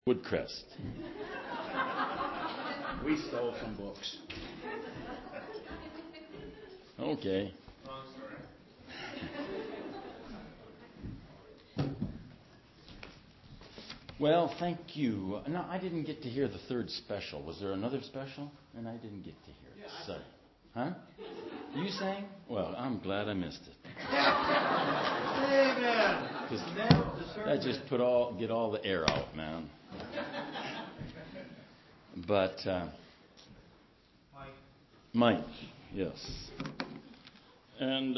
Woodcrest. We stole some books. Okay. Long story. Well, thank you. No, I didn't get to hear the third special. Was there another special? And I didn't get to hear it. Yeah, So, huh? You sang? Well, I'm glad I missed it. Amen. That just get all the air out, man. But Mike, yes. And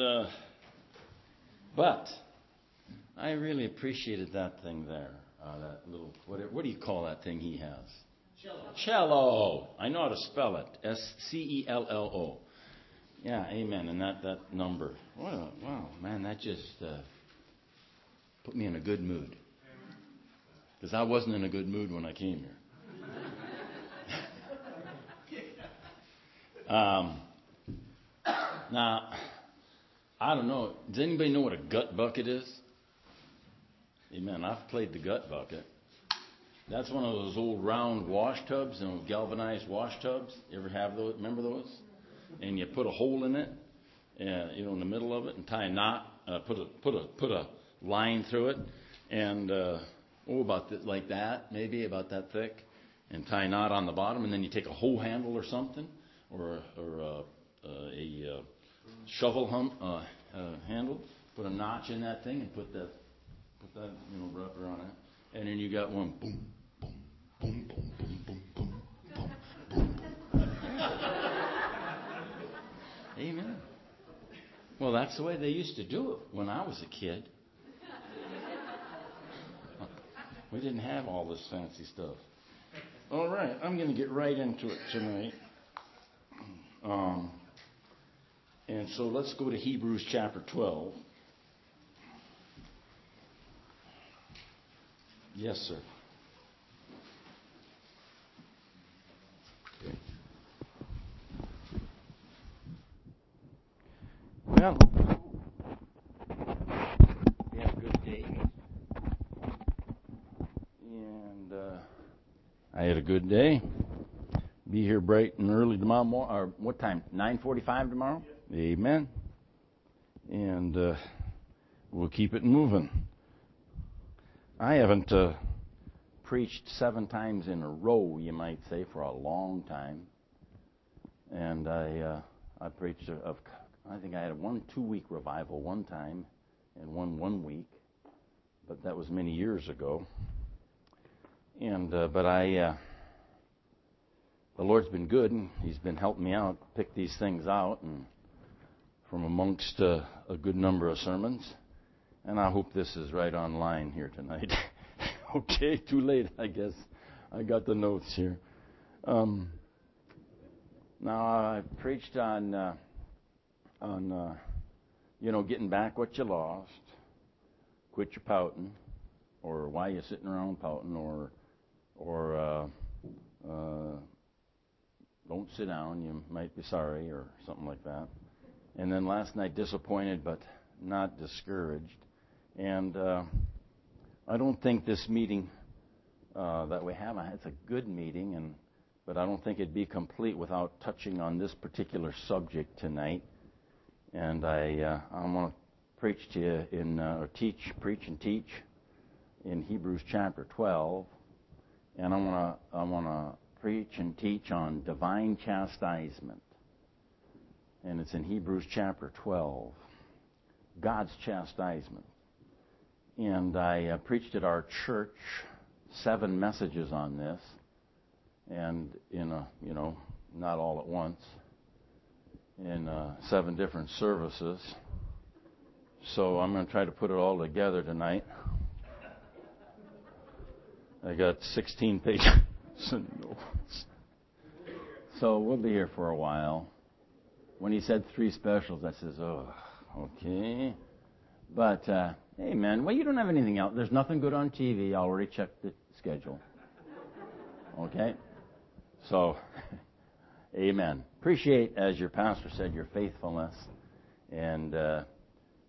but I really appreciated that thing there. That little what do you call that thing he has? Cello. I know how to spell it. Cello. Yeah, amen. And that number. Wow, man, that just put me in a good mood. Because I wasn't in a good mood when I came here. Now, I don't know. Does anybody know what a gut bucket is? Amen. I've played the gut bucket. That's one of those old round wash tubs, galvanized wash tubs. You ever have those? Remember those? And you put a hole in it, in the middle of it, and tie a knot. Put a line through it, and like that, maybe about that thick, and tie a knot on the bottom, and then you take a hoe handle or something, or a shovel handle, put a notch in that thing, and put that rubber on it, and then you got one boom, boom, boom, boom, boom, boom, boom, boom, boom, boom. Amen. Well, that's the way they used to do it when I was a kid. We didn't have all this fancy stuff. All right, I'm going to get right into it tonight. And so let's go to Hebrews chapter 12. Yes, sir. Well, we had a good day. And I had a good day. Be here bright and early tomorrow morning. Or what time? 9:45 tomorrow? Yeah. Amen. And we'll keep it moving. I haven't preached 7 times in a row, you might say, for a long time. And I preached I think I had a 2-week revival one time and 1 week, but that was many years ago. And but the Lord's been good, and He's been helping me out, pick these things out, and from amongst a good number of sermons. And I hope this is right on line here tonight. Okay, too late, I guess. I got the notes here. Now I preached on getting back what you lost, quit your pouting, or why you sitting around pouting, or don't sit down, you might be sorry, or something like that. And then last night, disappointed but not discouraged. And I don't think this meeting that we have, it's a good meeting, but I don't think it'd be complete without touching on this particular subject tonight. And I want to preach to you preach and teach in Hebrews chapter 12. And I want to preach and teach on divine chastisement. And it's in Hebrews chapter 12. God's chastisement. And I preached at our church 7 messages on this, and not all at once, in 7 different services. So I'm going to try to put it all together tonight. I got 16 pages of notes. So we'll be here for a while. When he said 3 specials, I says, oh, okay. But, hey, man, well, you don't have anything else. There's nothing good on TV. I already checked the schedule. Okay? So, amen. Appreciate, as your pastor said, your faithfulness. And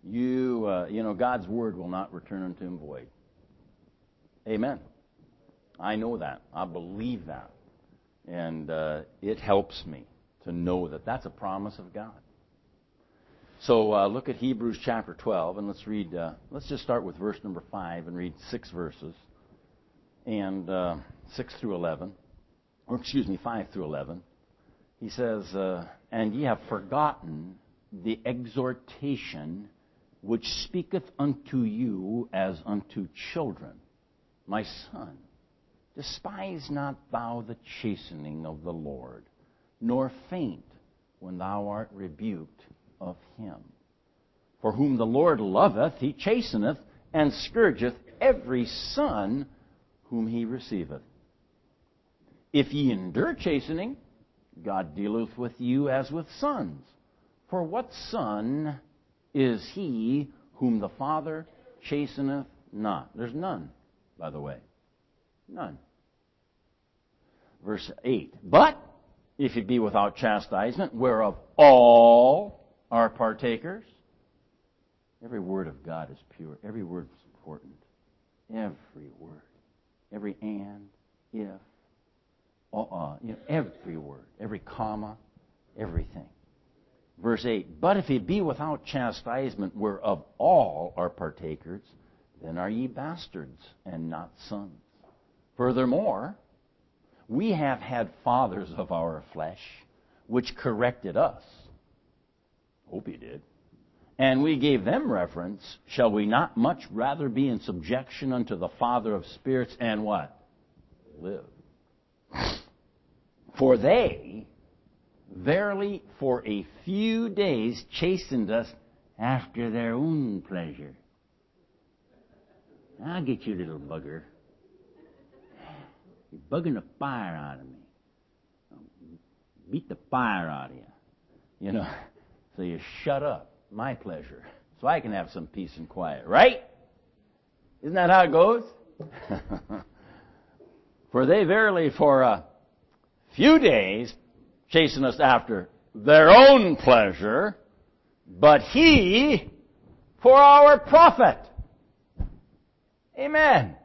God's word will not return unto him void. Amen. I know that. I believe that. And it helps me to know that that's a promise of God. So look at Hebrews chapter 12, and let's read, let's just start with verse number 5 and read 6 verses, and 6 through 11, or excuse me, 5 through 11. He says, and ye have forgotten the exhortation which speaketh unto you as unto children. My son, despise not thou the chastening of the Lord, nor faint when thou art rebuked of him. For whom the Lord loveth, he chasteneth, and scourgeth every son whom he receiveth. If ye endure chastening, God dealeth with you as with sons. For what son is he whom the Father chasteneth not? There's none, by the way. None. Verse 8. But if ye be without chastisement, whereof all are partakers. Every word of God is pure. Every word is important. Every word. Every and, if, every word, every comma, everything. Verse 8, but if ye be without chastisement, whereof all are partakers, then are ye bastards and not sons. Furthermore, we have had fathers of our flesh, which corrected us. Hope he did. And we gave them reverence. Shall we not much rather be in subjection unto the Father of spirits and what? Live. For they, verily for a few days, chastened us after their own pleasure. I'll get you, little bugger. You're bugging the fire out of me. I'll beat the fire out of you. You know, so you shut up. My pleasure. So I can have some peace and quiet. Right? Isn't that how it goes? For they verily for a few days chasten us after their own pleasure, but he for our profit. Amen.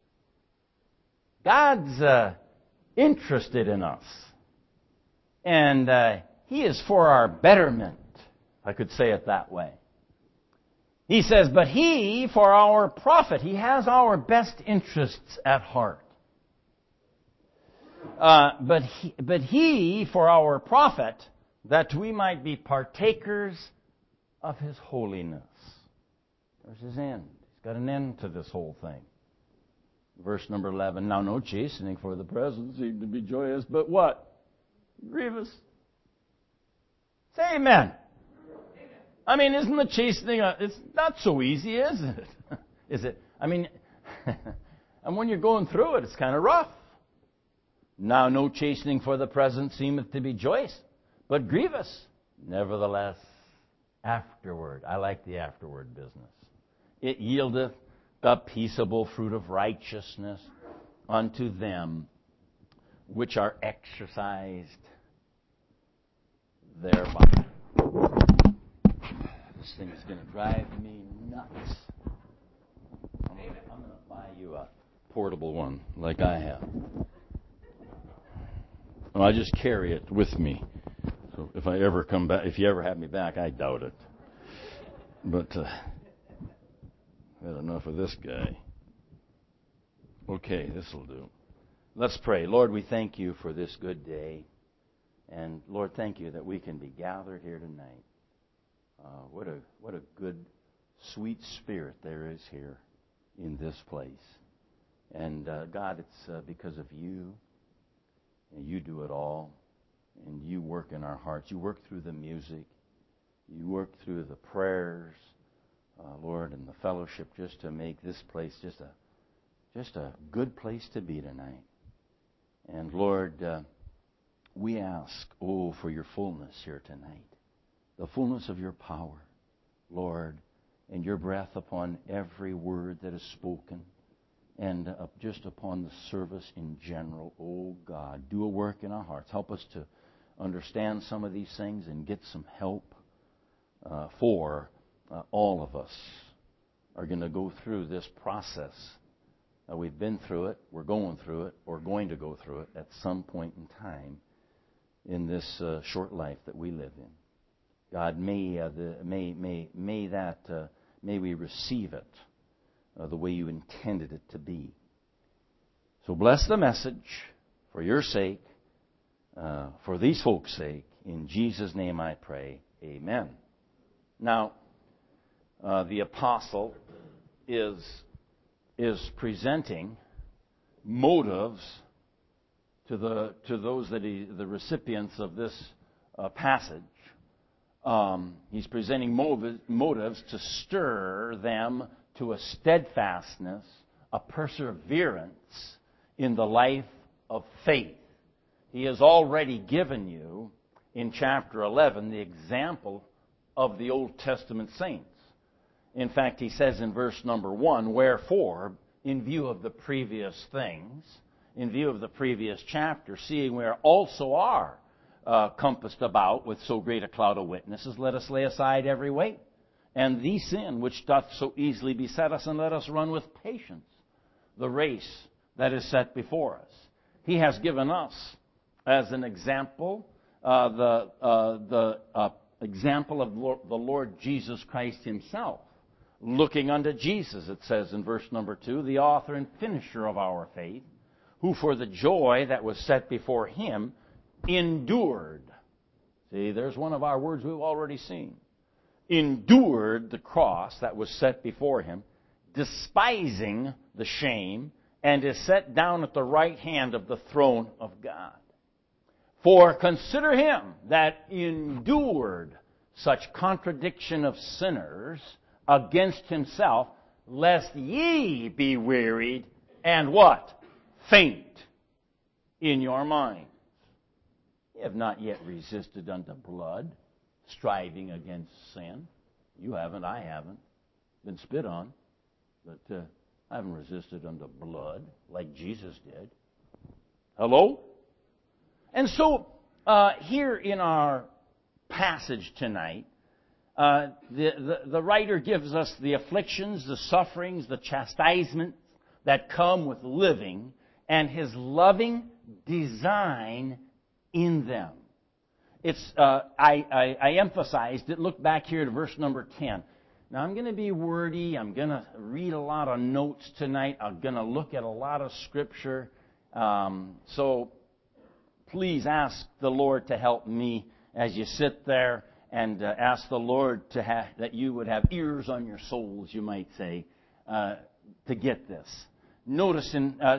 God's interested in us. And he is for our betterment. I could say it that way. He says, but he for our profit. He has our best interests at heart. But he for our profit, that we might be partakers of his holiness. There's his end. He's got an end to this whole thing. Verse number 11. Now no chastening for the present seemed to be joyous, but what? Grievous. Say amen. I mean, isn't the chastening, it's not so easy, is it? Is it? I mean, and when you're going through it, it's kind of rough. Now no chastening for the present seemeth to be joyous, but grievous. Nevertheless, afterward. I like the afterward business. It yieldeth the peaceable fruit of righteousness unto them which are exercised thereby. This thing is going to drive me nuts. I'm going to buy you a portable one like I have. Well, I just carry it with me. So if I ever come back, if you ever have me back, I doubt it. But I had enough of this guy. Okay, this will do. Let's pray. Lord, we thank you for this good day. And Lord, thank you that we can be gathered here tonight. What a good, sweet spirit there is here in this place. And God, it's because of you. And you do it all. And you work in our hearts. You work through the music. You work through the prayers, Lord, and the fellowship, just to make this place just a good place to be tonight. And Lord, we ask, for your fullness here tonight. The fullness of your power, Lord, and your breath upon every word that is spoken, and just upon the service in general. Oh God, do a work in our hearts. Help us to understand some of these things and get some help for all of us are going to go through this process We've been through it, we're going through it, or going to go through it at some point in time in this short life that we live in. God, may we receive it the way you intended it to be. So bless the message for your sake, for these folks' sake. In Jesus' name I pray. Amen. Now, the apostle is presenting motives to those the recipients of this passage. He's presenting motives to stir them to a steadfastness, a perseverance in the life of faith. He has already given you, in chapter 11, the example of the Old Testament saints. In fact, he says in verse number 1, wherefore, in view of the previous things, in view of the previous chapter, seeing we also are compassed about with so great a cloud of witnesses, let us lay aside every weight and the sin which doth so easily beset us, and let us run with patience the race that is set before us. He has given us as an example the example of the Lord Jesus Christ himself. Looking unto Jesus, it says in verse number 2, the author and finisher of our faith, who for the joy that was set before him endured. See, there's one of our words we've already seen. Endured the cross that was set before him, despising the shame, and is set down at the right hand of the throne of God. For consider him that endured such contradiction of sinners against himself, lest ye be wearied and what? Faint in your minds. You have not yet resisted unto blood, striving against sin. You haven't, I haven't. Been spit on, but I haven't resisted unto blood like Jesus did. Hello? And so, here in our passage tonight, the writer gives us the afflictions, the sufferings, the chastisements that come with living, and his loving design in them. It's I emphasized it. Look back here to verse number 10. Now I'm going to be wordy. I'm going to read a lot of notes tonight. I'm going to look at a lot of scripture. So please ask the Lord to help me as you sit there, and ask the Lord that you would have ears on your souls, you might say, to get this. Notice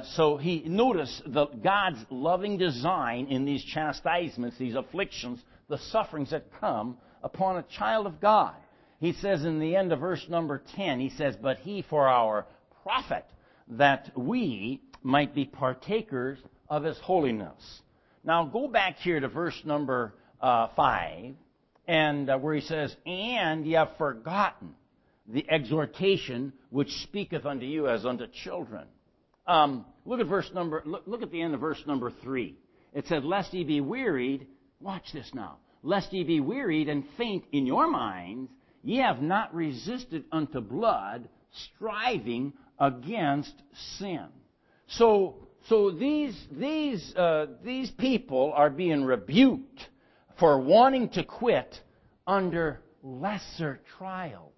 God's loving design in these chastisements, these afflictions, the sufferings that come upon a child of God. He says in the end of verse number 10, he says, but he for our profit, that we might be partakers of his holiness. Now go back here to verse number 5, and where he says, and ye have forgotten the exhortation which speaketh unto you as unto children. Look at the end of verse number 3. It said, lest ye be wearied, watch this now, lest ye be wearied and faint in your minds, ye have not resisted unto blood, striving against sin. So these people are being rebuked for wanting to quit under lesser trials.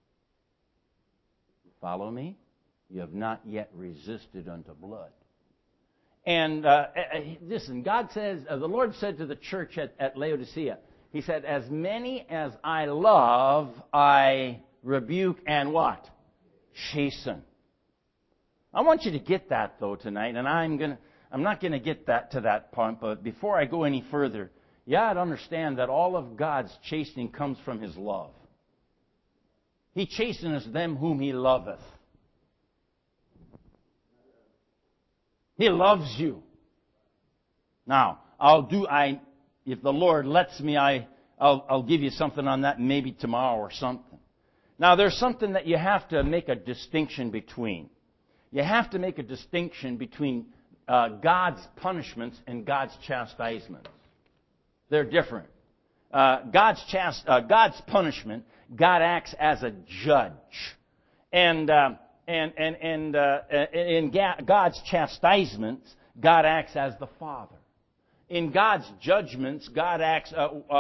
Follow me? You have not yet resisted unto blood. And listen, God says, the Lord said to the church at Laodicea, he said, as many as I love, I rebuke and what? Chasten. I want you to get that though tonight, and I'm not going to get to that point, but before I go any further, you ought to understand that all of God's chastening comes from his love. He chasteneth them whom he loveth. He loves you. Now, if the Lord lets me, I'll give you something on that maybe tomorrow or something. Now, there's something that you have to make a distinction between. You have to make a distinction between God's punishments and God's chastisements. They're different. God's punishment, God acts as a judge. And And in God's chastisements, God acts as the Father. In God's judgments, God acts,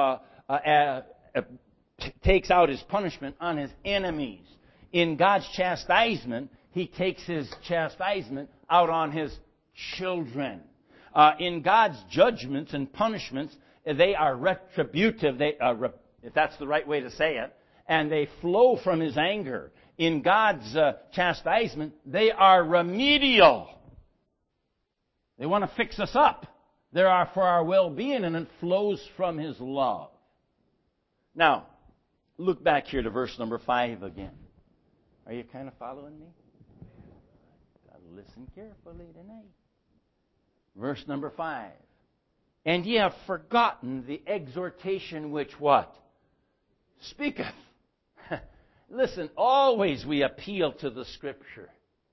takes out His punishment on His enemies. In God's chastisement, He takes His chastisement out on His children. In God's judgments and punishments, they are retributive, if that's the right way to say it, and they flow from His anger. In God's chastisement, they are remedial. They want to fix us up. They are for our well-being, and it flows from His love. Now, look back here to verse number 5 again. Are you kind of following me? Got to listen carefully tonight. Verse number 5. And ye have forgotten the exhortation which what? Speaketh. Listen, always we appeal to the Scripture.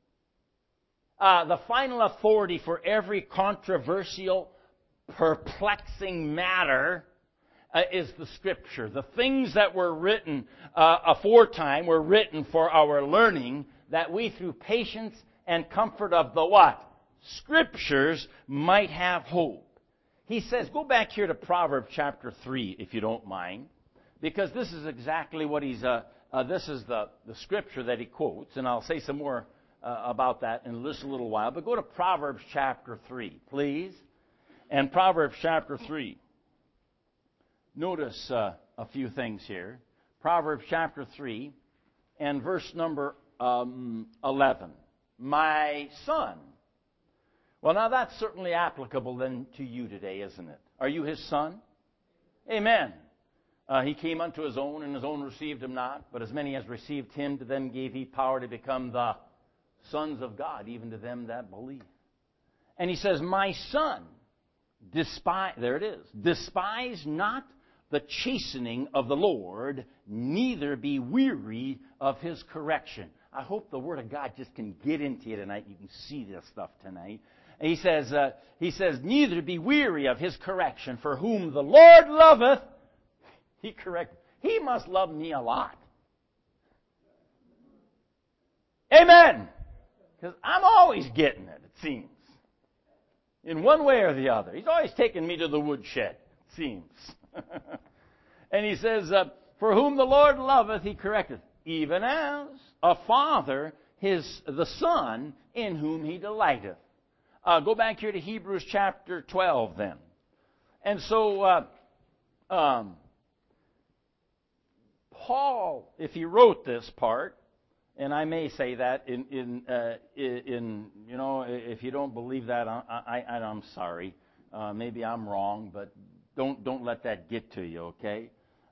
The final authority for every controversial, perplexing matter is the Scripture. The things that were written aforetime were written for our learning, that we through patience and comfort of the what? Scriptures might have hope. He says, go back here to Proverbs chapter 3, if you don't mind, because this is exactly what he's, this is the Scripture that he quotes, and I'll say some more about that in just a little while. But go to Proverbs chapter 3, please. And Proverbs chapter 3. Notice a few things here. Proverbs chapter 3 and verse number 11. My son. Well, now that's certainly applicable then to you today, isn't it? Are you His son? Amen. He came unto His own, and His own received Him not. But as many as received Him, to them gave He power to become the sons of God, even to them that believe. And He says, my son, despise not the chastening of the Lord, neither be weary of His correction. I hope the Word of God just can get into you tonight. You can see this stuff tonight. And he says, neither be weary of His correction, for whom the Lord loveth, He corrects. He must love me a lot. Amen. Because I'm always getting it seems. In one way or the other. He's always taking me to the woodshed, it seems. And he says, for whom the Lord loveth, He correcteth, even as a father the son in whom He delighteth. Go back here to Hebrews chapter 12 then. And so, Paul, if he wrote this part, and I may say that in if you don't believe that, I'm sorry. Maybe I'm wrong, but don't let that get to you, okay?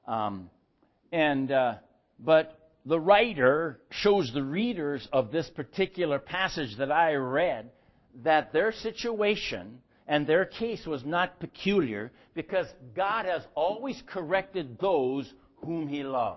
But the writer shows the readers of this particular passage that I read that their situation and their case was not peculiar, because God has always corrected those whom He loves.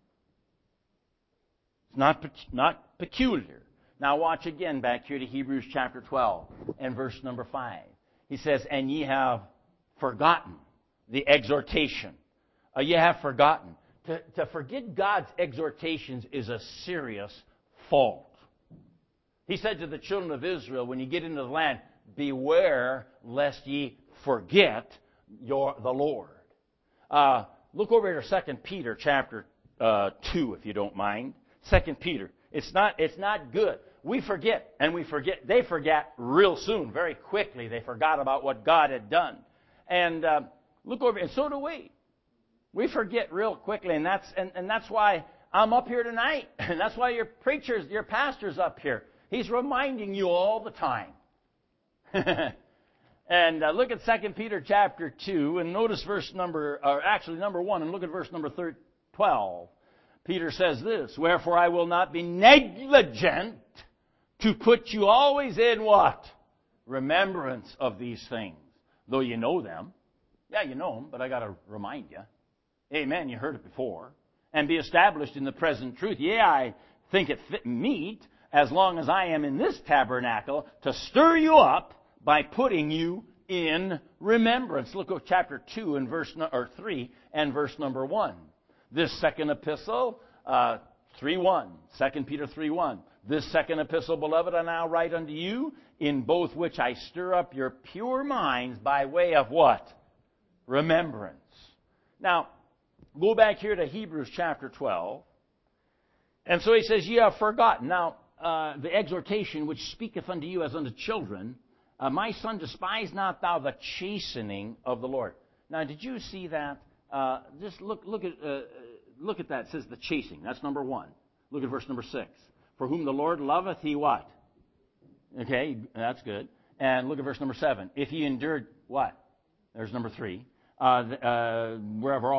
It's not peculiar. Now watch again back here to Hebrews chapter 12 and verse number 5. He says, and ye have forgotten the exhortation. Ye have forgotten. To forget God's exhortations is a serious fault. He said to the children of Israel, when you get into the land, beware lest ye forget the Lord. Look over to 2 Peter chapter 2, if you don't mind. 2 Peter. It's not good. We forget, and we forget. They forget real soon, very quickly. They forgot about what God had done. And look over, and so do we. We forget real quickly, and that's why I'm up here tonight. And that's why your pastor's up here. He's reminding you all the time. And look at 2 Peter chapter 2, and notice number 1, and look at verse number 12. Peter says this, wherefore I will not be negligent to put you always in what? Remembrance of these things. Though you know them. Yeah, you know them, but I got to remind you. Amen, you heard it before. And be established in the present truth. Yeah, I think it fit meet, as long as I am in this tabernacle, to stir you up by putting you in remembrance. Look at chapter 2 and 3 and verse number 1. This second epistle, 3:1, 2 Peter 3:1. This second epistle, beloved, I now write unto you, in both which I stir up your pure minds by way of what? Remembrance. Now, go back here to Hebrews chapter 12. And so he says, ye have forgotten. Now, the exhortation which speaketh unto you as unto children, my son, despise not thou the chastening of the Lord. Now, did you see that? Just look at that. It says the chastening. That's number 1. Look at verse number 6. For whom the Lord loveth, he what? Okay, that's good. And look at verse number 7. If he endured what? There's number 3. Wherever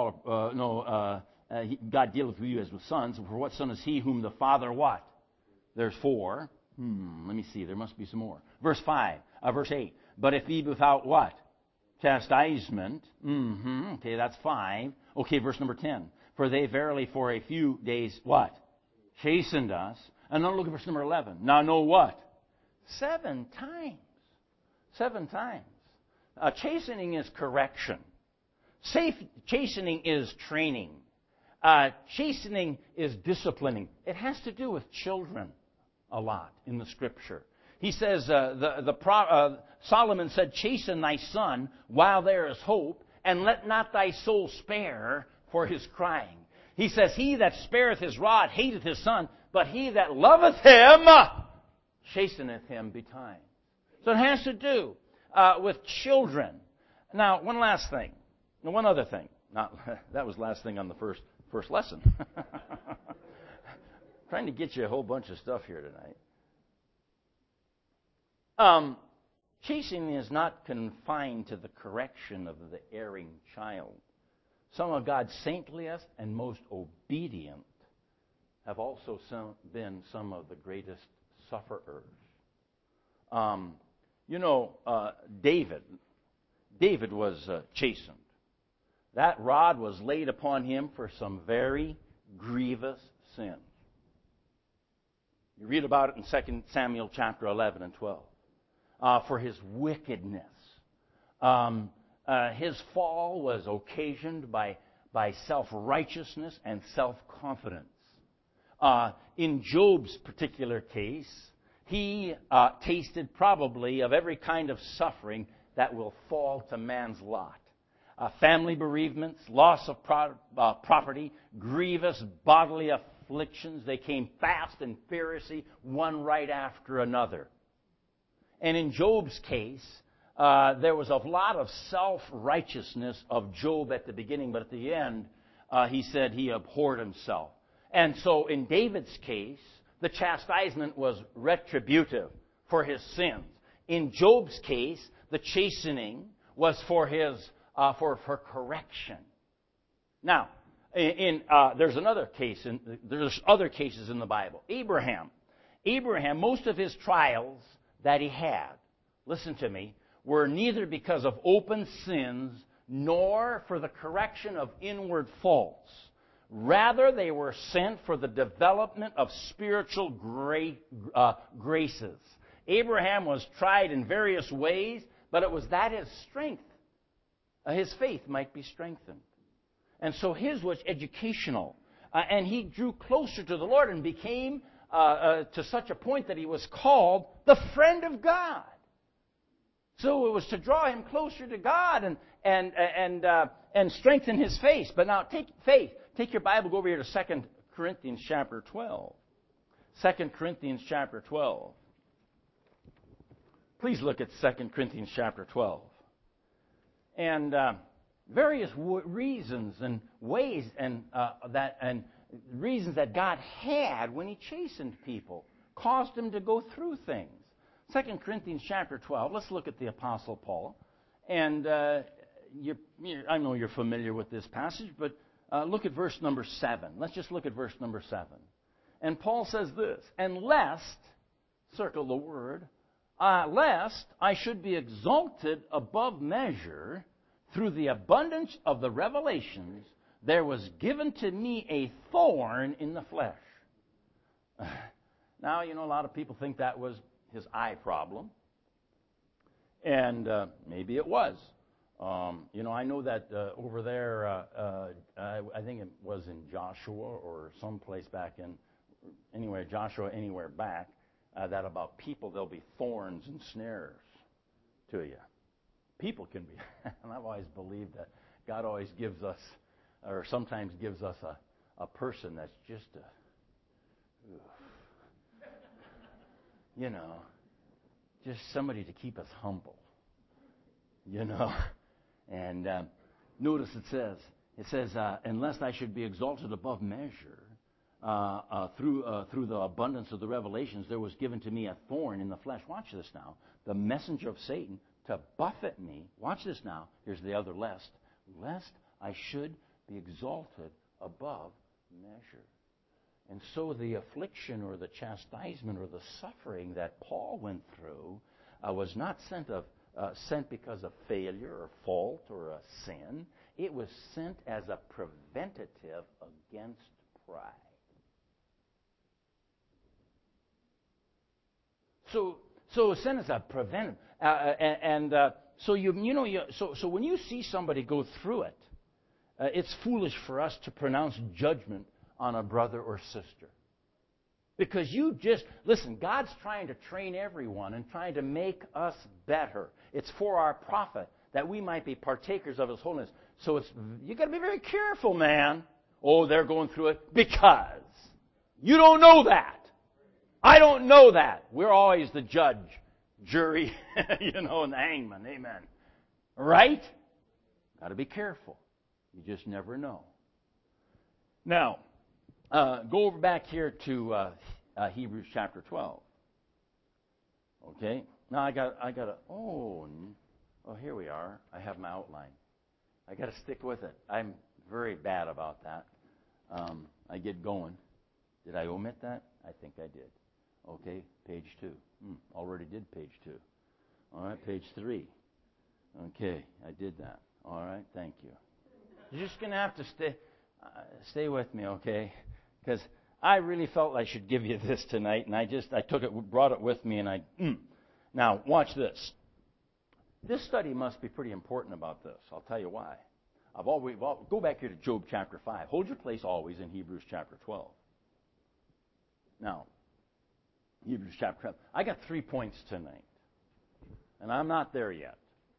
God dealeth with you as with sons. For what son is he whom the Father what? There's 4. Let me see. There must be some more. Verse 8. But if he without what? Chastisement. Okay, that's 5. Okay, verse number 10. For they verily for a few days what? Chastened us. And now look at verse number 11. Now know what? 7 times. 7 times. Chastening is correction. Chastening is training. Chastening is disciplining. It has to do with children a lot in the Scripture. He says, Solomon said, chasten thy son while there is hope, and let not thy soul spare for his crying. He says, he that spareth his rod hateth his son, but he that loveth him chasteneth him betimes. So it has to do with children. Now, one other thing. That was last thing on the first lesson. Trying to get you a whole bunch of stuff here tonight. Chastening is not confined to the correction of the erring child. Some of God's saintliest and most obedient have also been some of the greatest sufferers. David was chastened. That rod was laid upon him for some very grievous sins. You read about it in 2 Samuel chapter 11 and 12. For his wickedness. His fall was occasioned by self-righteousness and self-confidence. In Job's particular case, he tasted probably of every kind of suffering that will fall to man's lot. Family bereavements, loss of property, grievous bodily afflictions. They came fast and furiously, one right after another. And in Job's case, there was a lot of self-righteousness of Job at the beginning, but at the end, he said he abhorred himself. And so in David's case, the chastisement was retributive for his sins. In Job's case, the chastening was for for correction. Now, there's another case. There's other cases in the Bible. Abraham, most of his trials that he had, listen to me, were neither because of open sins nor for the correction of inward faults. Rather, they were sent for the development of spiritual graces. Abraham was tried in various ways, but it was that his strength, his faith might be strengthened. And so his was educational. And he drew closer to the Lord and became to such a point that he was called the friend of God. So it was to draw him closer to God and strengthen his faith. But now take your Bible, go over here to 2 Corinthians chapter 12. 2 Corinthians chapter 12. Please look at 2 Corinthians chapter 12. And various reasons and ways and reasons that God had when He chastened people caused Him to go through things. 2 Corinthians chapter 12. Let's look at the Apostle Paul. And I know you're familiar with this passage, but look at verse number 7. Let's just look at verse number 7. And Paul says this, and lest, circle the word, lest I should be exalted above measure through the abundance of the revelations, there was given to me a thorn in the flesh. Now, a lot of people think that was his eye problem. And maybe it was. I know that over there, I think it was in Joshua or someplace back in Joshua anywhere back, that about people, there'll be thorns and snares to you. People can be, and I've always believed that God always gives us, or sometimes gives us a person that's just just somebody to keep us humble, And notice it says, unless I should be exalted above measure, through the abundance of the revelations, there was given to me a thorn in the flesh. Watch this now. The messenger of Satan to buffet me. Watch this now. Here's the other lest I should be exalted above measure. And so the affliction or the chastisement or the suffering that Paul went through was not sent because of failure or fault or a sin. It was sent as a preventative against pride. So sin is a preventive, so when you see somebody go through it, it's foolish for us to pronounce judgment on a brother or sister. Because listen, God's trying to train everyone and trying to make us better. It's for our profit that we might be partakers of His holiness. So you got to be very careful, man. Oh, they're going through it because you don't know that. I don't know that. We're always the judge, jury, and the hangman. Amen. Right? Got to be careful. You just never know. Now, go over back here to Hebrews chapter 12. Okay. Now I got to. Oh, here we are. I have my outline. I got to stick with it. I'm very bad about that. I get going. Did I omit that? I think I did. Okay, page 2. Already did page 2. All right, page 3. Okay, I did that. All right, thank you. You're just going to have to stay with me, okay? Because I really felt I should give you this tonight, and I took it, brought it with me, and Now, watch this. This study must be pretty important about this. I'll tell you why. Go back here to Job chapter 5. Hold your place always in Hebrews chapter 12. Now, Hebrews chapter 12. I got 3 points tonight, and I'm not there yet.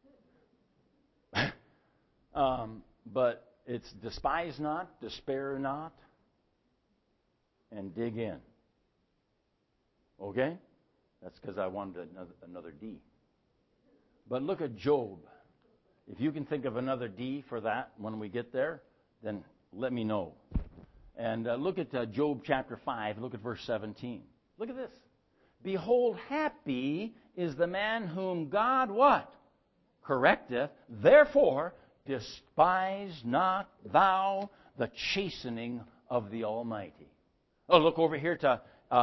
But it's despise not, despair not, and dig in. Okay? That's because I wanted another D. But look at Job. If you can think of another D for that when we get there, then let me know. And look at Job chapter 5. Look at verse 17. Look at this. Behold, happy is the man whom God what? Correcteth. Therefore, despise not thou the chastening of the Almighty. Oh, look over here to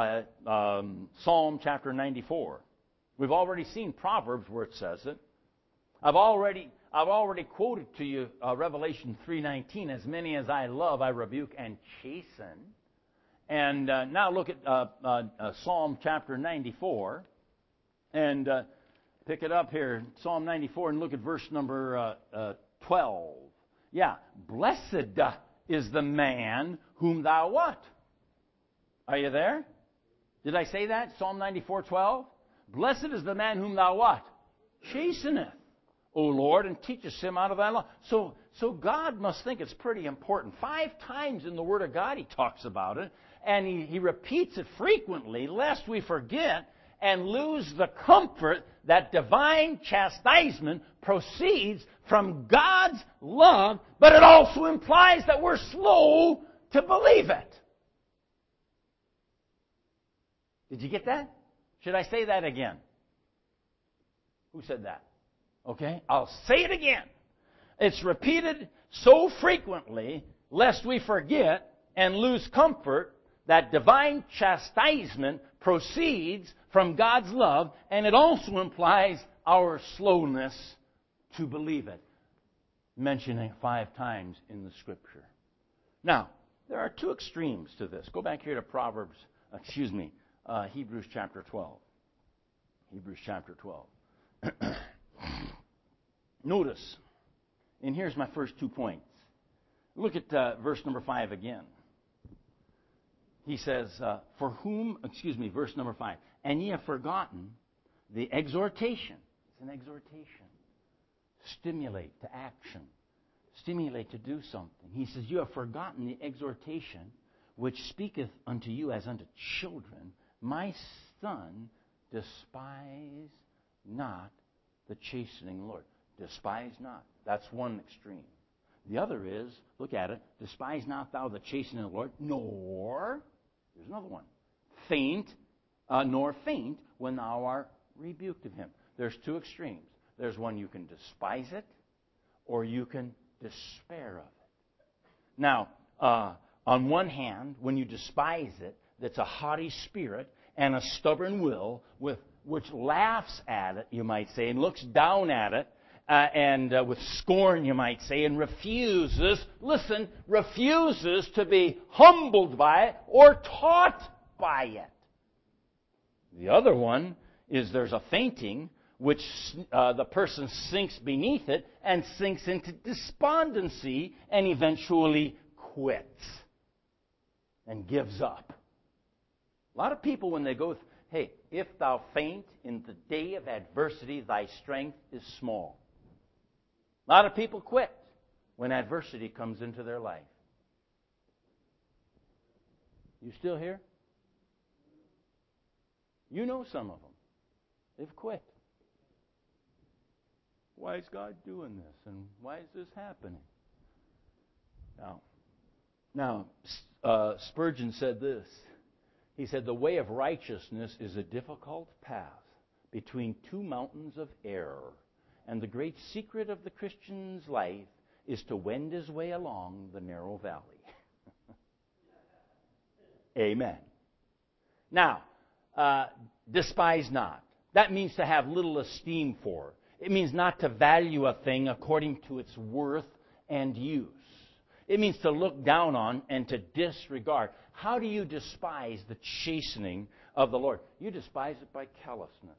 Psalm chapter 94. We've already seen Proverbs where it says it. I've already quoted to you Revelation 3:19. As many as I love, I rebuke and chasten. And now look at Psalm chapter 94, and pick it up here, Psalm 94, and look at verse number 12. Yeah, blessed is the man whom thou what? Are you there? Did I say that? Psalm 94:12. Blessed is the man whom thou what? Chasteneth, O Lord, and teachest him out of thy law. So God must think it's pretty important. 5 times in the Word of God He talks about it, and He repeats it frequently, lest we forget and lose the comfort that divine chastisement proceeds from God's love, but it also implies that we're slow to believe it. Did you get that? Should I say that again? Who said that? Okay, I'll say it again. It's repeated so frequently, lest we forget and lose comfort, that divine chastisement proceeds from God's love, and it also implies our slowness to believe it. Mentioning 5 times in the Scripture. Now, there are 2 extremes to this. Go back here to Hebrews chapter 12. Hebrews chapter 12. Notice, and here's my first 2 points. Look at verse number 5 again. He says, verse number 5, and ye have forgotten the exhortation. It's an exhortation. Stimulate to action. Stimulate to do something. He says, you have forgotten the exhortation which speaketh unto you as unto children. My son, despise not the chastening Lord. Despise not. That's one extreme. The other is, look at it, despise not thou the chastening of the Lord, nor, here's another one, nor faint when thou art rebuked of him. There's two extremes. There's one you can despise it, or you can despair of it. Now, on one hand, when you despise it, that's a haughty spirit and a stubborn will which laughs at it, you might say, and looks down at it, and with scorn, you might say, and refuses to be humbled by it or taught by it. The other one is there's a fainting, which the person sinks beneath it and sinks into despondency and eventually quits and gives up. A lot of people, when they go, hey, if thou faint in the day of adversity, thy strength is small. A lot of people quit when adversity comes into their life. You still here? You know some of them. They've quit. Why is God doing this? And why is this happening? Now, Spurgeon said this. He said, the way of righteousness is a difficult path between two mountains of error. And the great secret of the Christian's life is to wend his way along the narrow valley. Amen. Now, despise not. That means to have little esteem for. It means not to value a thing according to its worth and use. It means to look down on and to disregard. How do you despise the chastening of the Lord? You despise it by callousness.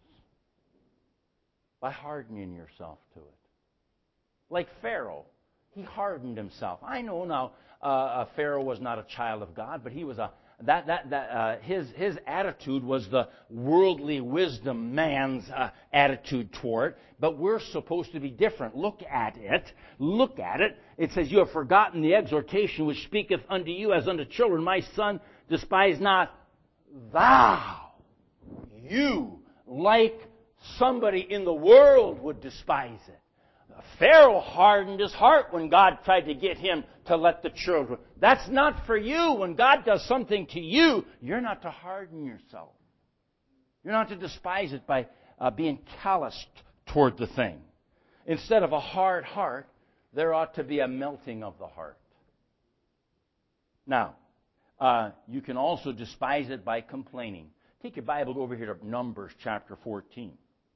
By hardening yourself to it. Like Pharaoh, he hardened himself. I know now Pharaoh was not a child of God, but he was his attitude was the worldly wisdom man's attitude toward it. But we're supposed to be different. Look at it. Look at it. It says, you have forgotten the exhortation which speaketh unto you as unto children. My son, despise not thou. You, like somebody in the world, would despise it. Pharaoh hardened his heart when God tried to get him to let the children. That's not for you. When God does something to you, you're not to harden yourself. You're not to despise it by being calloused toward the thing. Instead of a hard heart, there ought to be a melting of the heart. Now, you can also despise it by complaining. Take your Bible, go over here to Numbers chapter 14.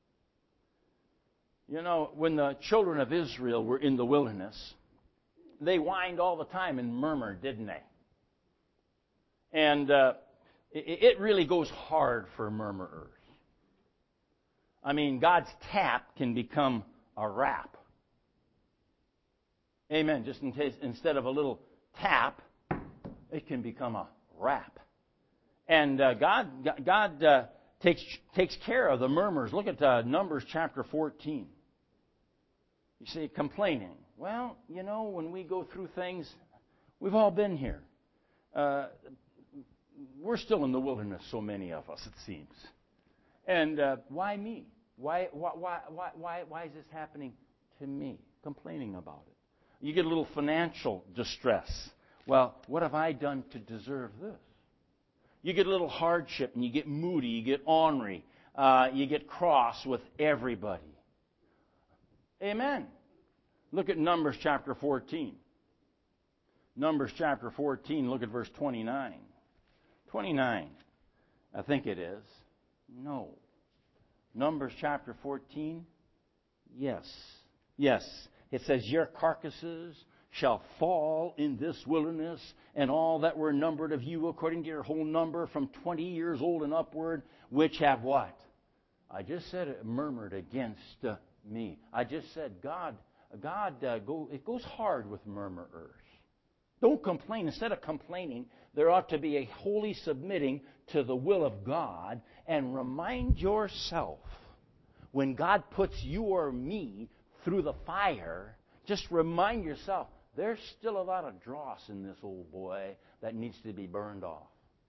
You know, when the children of Israel were in the wilderness, they whined all the time and murmured, didn't they? And it really goes hard for murmurers. I mean, God's tap can become a rap. Amen. Just in case, instead of a little tap, it can become a rap. And God takes care of the murmurs. Look at Numbers chapter 14. You see, complaining. Well, you know, when we go through things, we've all been here. We're still in the wilderness, so many of us, it seems. And why me? Why is this happening to me? Complaining about it. You get a little financial distress. Well, what have I done to deserve this? You get a little hardship and you get moody, you get ornery, you get cross with everybody. Amen. Look at Numbers chapter 14. Numbers chapter 14, look at verse 29. 29, I think it is. No. Numbers chapter 14, yes. Yes. It says, your carcasses shall fall in this wilderness, and all that were numbered of you according to your whole number from 20 years old and upward, which have what? I just said it, murmured against me. I just said it goes hard with murmurers. Don't complain. Instead of complaining, there ought to be a holy submitting to the will of God, and remind yourself when God puts you or me through the fire, just remind yourself there's still a lot of dross in this old boy that needs to be burned off.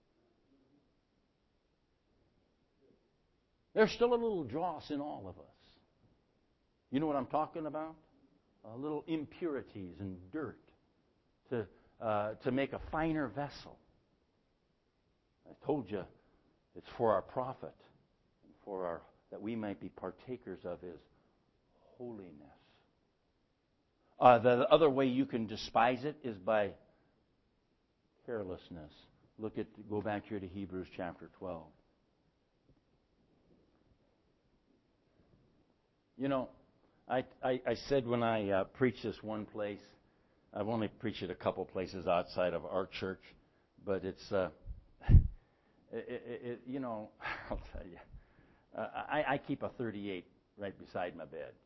There's still a little dross in all of us. You know what I'm talking about? Little impurities and dirt to make a finer vessel. I told you it's for our profit, and that we might be partakers of His holiness. The other way you can despise it is by carelessness. Go back here to Hebrews chapter 12. You know, I said when I preach this one place, I've only preached it a couple places outside of our church, but it's, you know, I'll tell you, I keep a 38 right beside my bed,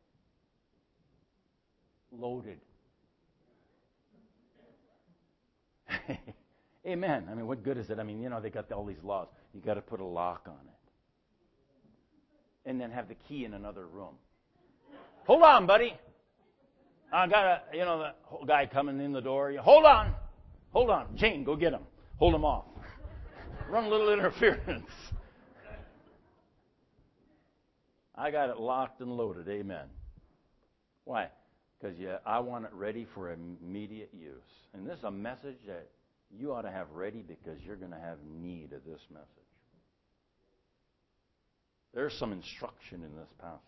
loaded. Amen. I mean, what good is it? I mean, you know, they got all these laws. You got to put a lock on it, and then have the key in another room. Hold on, buddy. I got the whole guy coming in the door. Hold on. Jane, go get him. Hold him off. Run a little interference. I got it locked and loaded. Amen. Why? Because I want it ready for immediate use. And this is a message that you ought to have ready because you're going to have need of this message. There's some instruction in this passage.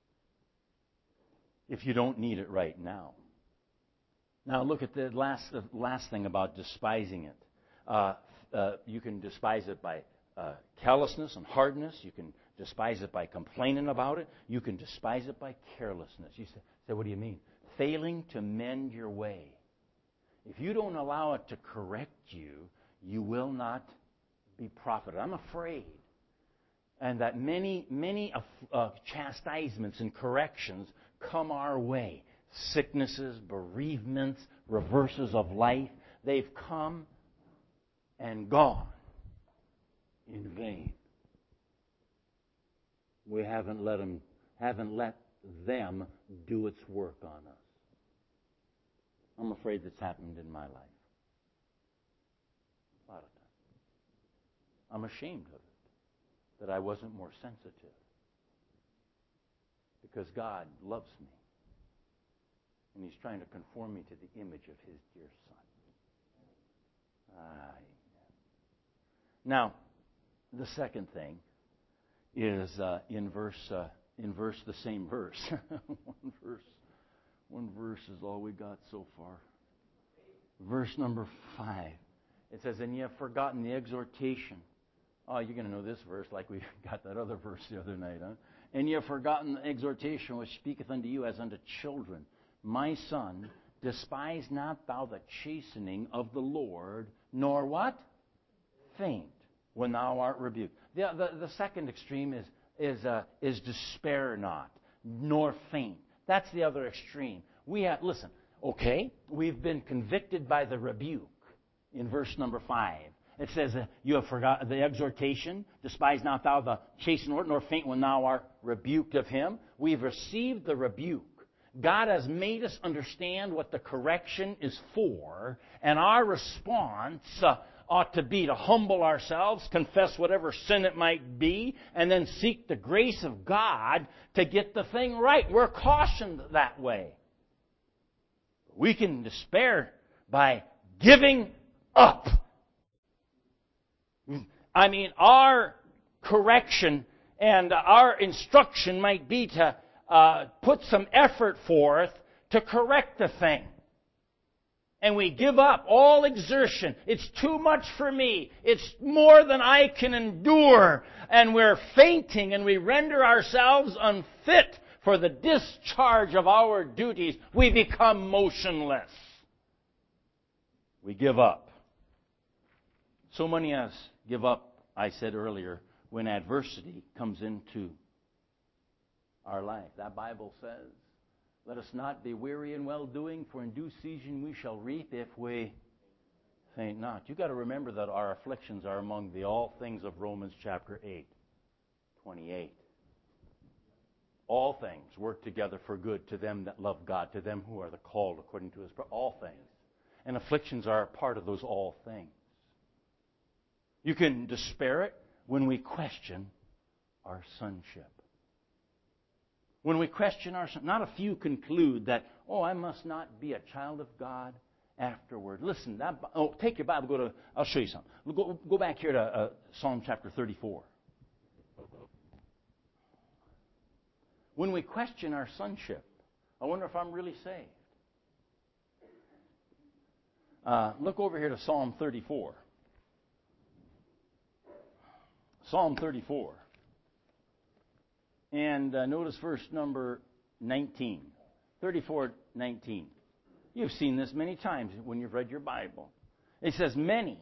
If you don't need it right now. Now look at the last thing about despising it. You can despise it by callousness and hardness. You can despise it by complaining about it. You can despise it by carelessness. You say, what do you mean? Failing to mend your way. If you don't allow it to correct you, you will not be profited. I'm afraid. And that many chastisements and corrections come our way. Sicknesses, bereavements, reverses of life. They've come and gone in vain. We haven't let them do its work on us. I'm afraid that's happened in my life. A lot of times. I'm ashamed of it, that I wasn't more sensitive. Because God loves me. And He's trying to conform me to the image of His dear Son. Now, the second thing is in the same verse. One verse is all we got so far. Verse number 5. It says, "And ye have forgotten the exhortation." Oh, you're going to know this verse like we got that other verse the other night, huh? "And ye have forgotten the exhortation which speaketh unto you as unto children. My son, despise not thou the chastening of the Lord, nor" what? "Faint when thou art rebuked." The second extreme is despair not, nor faint. That's the other extreme. Listen, okay, we've been convicted by the rebuke in verse number 5. It says, you have forgotten the exhortation, despise not thou the chastening Lord, nor faint when thou art rebuked of Him. We've received the rebuke. God has made us understand what the correction is for, and our response ought to be to humble ourselves, confess whatever sin it might be, and then seek the grace of God to get the thing right. We're cautioned that way. We can despair by giving up. I mean, our correction and our instruction might be to put some effort forth to correct the thing. And we give up all exertion. It's too much for me. It's more than I can endure. And we're fainting and we render ourselves unfit for the discharge of our duties. We become motionless. We give up. So many of us give up, I said earlier, when adversity comes into our life. That Bible says, "Let us not be weary in well-doing, for in due season we shall reap if we Faint not. You've got to remember that our afflictions are among the all things of Romans chapter 8:28. All things work together for good to them that love God, to them who are the called according to His purpose. All things. And afflictions are a part of those all things. You can despair it when we question our sonship. When we question our son, not a few conclude that, I must not be a child of God afterward. Listen, take your Bible, I'll show you something. Go back here to Psalm chapter 34. When we question our sonship, I wonder if I'm really saved. Look over here to Psalm 34. Psalm 34. And notice verse number 19. 34:19. You've seen this many times when you've read your Bible. It says, many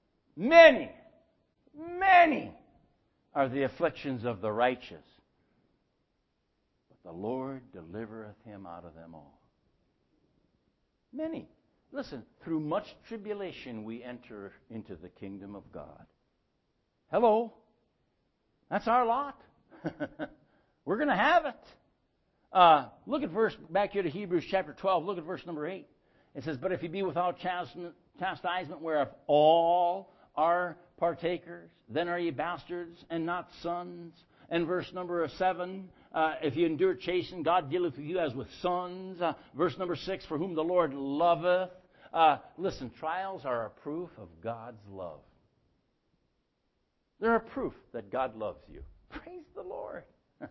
are the afflictions of the righteous, but the Lord delivereth him out of them all. Many. Listen, through much tribulation we enter into the kingdom of God. Hello. That's our lot. We're going to have it. Look at back here to Hebrews chapter 12. Look at verse number 8. It says, but if you be without chastisement, whereof all are partakers, then are ye bastards and not sons. And verse number 7, if you endure chastening, God dealeth with you as with sons. Verse number 6, for whom the Lord loveth. Listen, trials are a proof of God's love. They're a proof that God loves you. Praise the Lord.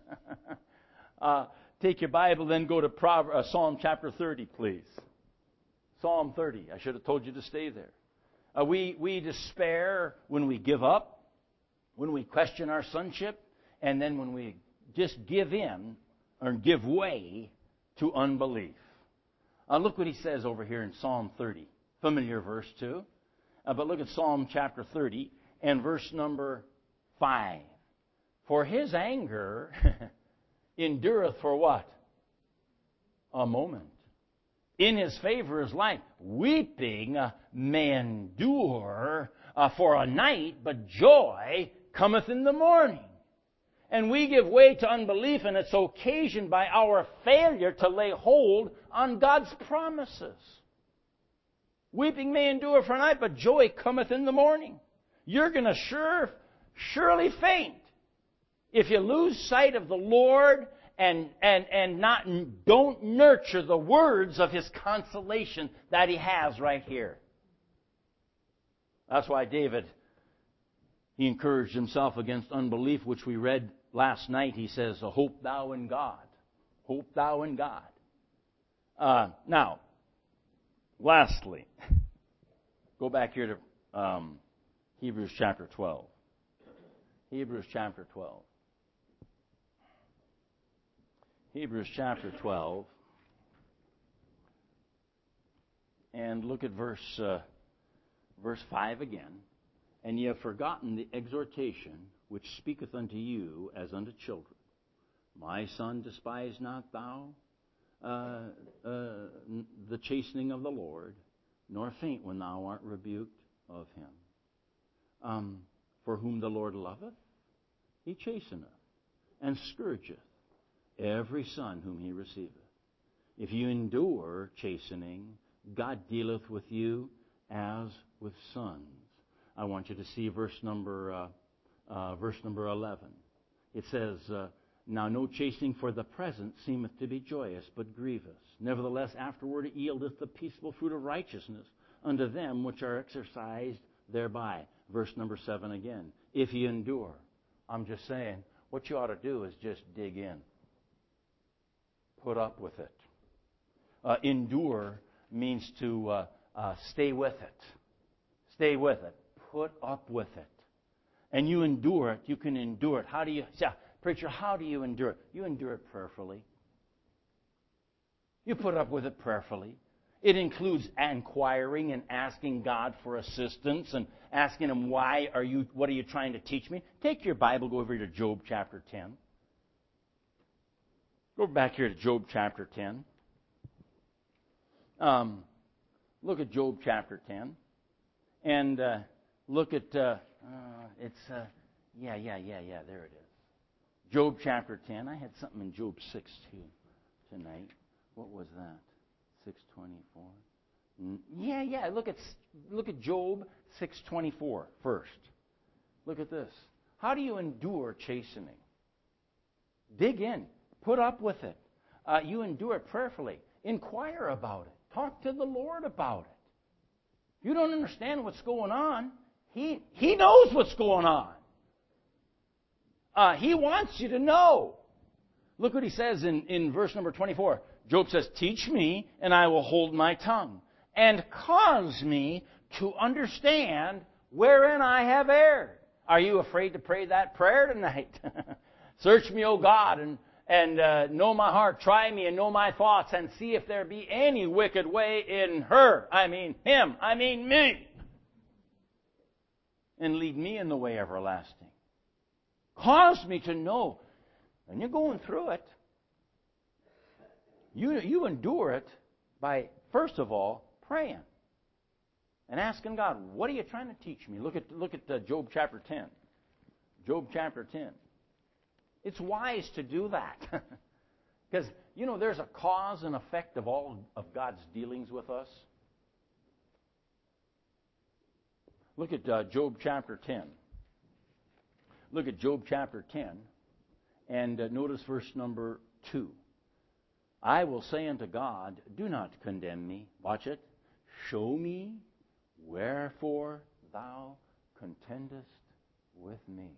Take your Bible, then go to Psalm chapter 30, please. Psalm 30. I should have told you to stay there. We despair when we give up, when we question our sonship, and then when we just give in or give way to unbelief. Look what he says over here in Psalm 30. Familiar verse too. But look at Psalm chapter 30 and verse number 5. For his anger endureth for what? A moment. In his favor is life. Weeping may endure for a night, but joy cometh in the morning. And we give way to unbelief, and it's occasioned by our failure to lay hold on God's promises. Weeping may endure for a night, but joy cometh in the morning. You're going to surely faint if you lose sight of the Lord and don't nurture the words of His consolation that He has right here. That's why David, he encouraged himself against unbelief, which we read last night. He says, hope thou in God. Hope thou in God. Now, lastly, go back here to Hebrews chapter 12. Hebrews chapter 12. Hebrews chapter 12. And look at verse 5 again. And ye have forgotten the exhortation which speaketh unto you as unto children. My son, despise not thou the chastening of the Lord, nor faint when thou art rebuked of him. For whom the Lord loveth, He chasteneth, and scourgeth every son whom He receiveth. If you endure chastening, God dealeth with you as with sons. I want you to see verse number 11. It says, now no chastening for the present seemeth to be joyous, but grievous. Nevertheless, afterward it yieldeth the peaceable fruit of righteousness unto them which are exercised thereby. Verse number 7 again. If ye endure. I'm just saying, what you ought to do is just dig in. Put up with it. Endure means to stay with it. Stay with it. Put up with it. And you endure it. You can endure it. How do you... Preacher, how do you endure it? You endure it prayerfully. You put up with it prayerfully. It includes inquiring and asking God for assistance and asking Him, what are you trying to teach me? Take your Bible, go over to Job chapter 10. Go back here to Job chapter 10. Look at Job chapter 10. And look at, there it is. Job chapter 10. I had something in Job 6 too tonight. What was that? 6:24. Look at Job 6:24 first. Look at this. How do you endure chastening? Dig in. Put up with it. You endure it prayerfully. Inquire about it. Talk to the Lord about it. You don't understand what's going on. He knows what's going on. He wants you to know. Look what he says in verse number 24. Job says, "Teach me, and I will hold my tongue, and cause me to understand wherein I have erred." Are you afraid to pray that prayer tonight? Search me, O God, and know my heart. Try me and know my thoughts, and see if there be any wicked way in her. I mean him. I mean me. And lead me in the way everlasting. Cause me to know. And you're going through it. You endure it by, first of all, praying. And asking God, what are you trying to teach me? Look at Job chapter 10. Job chapter 10. It's wise to do that. Because, there's a cause and effect of all of God's dealings with us. Look at Job chapter 10. Look at Job chapter 10. And notice verse number 2. I will say unto God, do not condemn me. Watch it. Show me wherefore thou contendest with me.